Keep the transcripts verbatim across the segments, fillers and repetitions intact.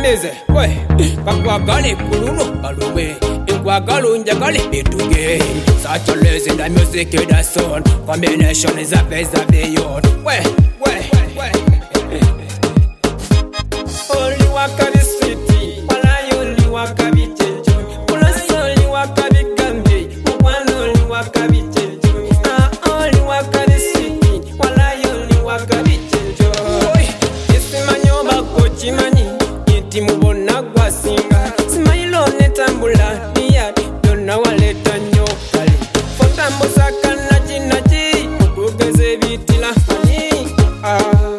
Kamize, we, kakwagale kuluno kalume, inkwagalo njagale bituge. Such a lazy the music with the sound, combination is a best of the youth. We, we, we. Only waka the city, wala only waka the chenjo. Plus only waka the gambe, one only waka the chenjo. Ah, only waka the city, wala only waka the chenjo. Oi, isi manyoba kochi mani. Mubona gwa singa Smile netambula niya Dona waleta nyokali Fota mbosaka naji naji Mukugeze bitila mani ah.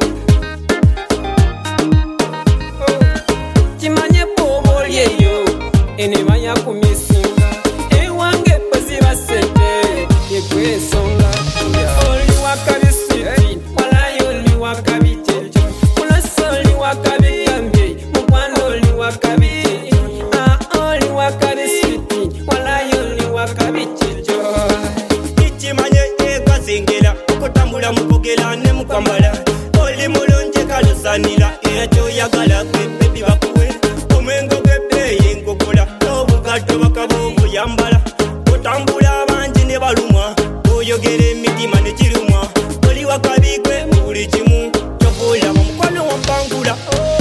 Oh. Chimanye poboli eyo Enema ya kumisinga Ewange pozi basete Yekwe songa yeah. Oli wakabi siti Wala yoli wakabi chenjo Kula soli wakabi gambi Only wakabi, ah only wakabi city, wala only wakabi chijo. Ichimanye eka zingela, kutambula mukogela ne mukambala. Oli mulonje kalusanila, echo yagala kwepe bakuwe. Omengo kwepe yengokola, obugato bakabubu yambala. Kutambula banji ne balumwa, oyogere mitima ne chirumwa. Oli wakabi kwe muli chimu, chokola mukwano wampangula.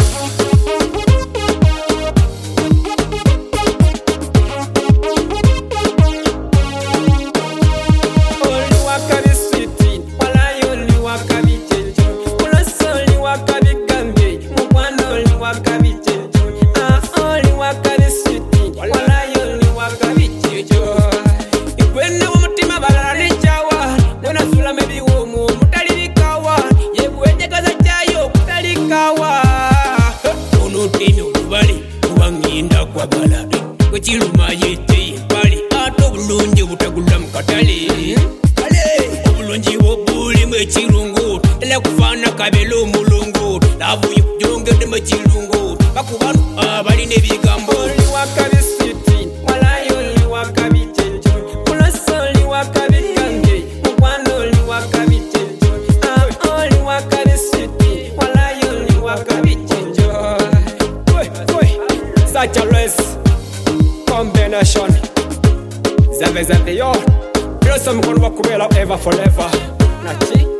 Kuchiluma yete pali ato bulungi butagula mukatale kale obulungi obuli mwechirungu tele kufana kabelo mulungu lavuye kujongede mwechirungu bakubanu abali nebigambo oli wakabi city wala yoli wakabi chenjo kula soli wakabi kange mukwano oli wakabi chenjo ah oli wakabi city wala yoli wakabi chenjo oi oi such a race combination Zave zave yo Blossom kon wakubela ever forever Nachi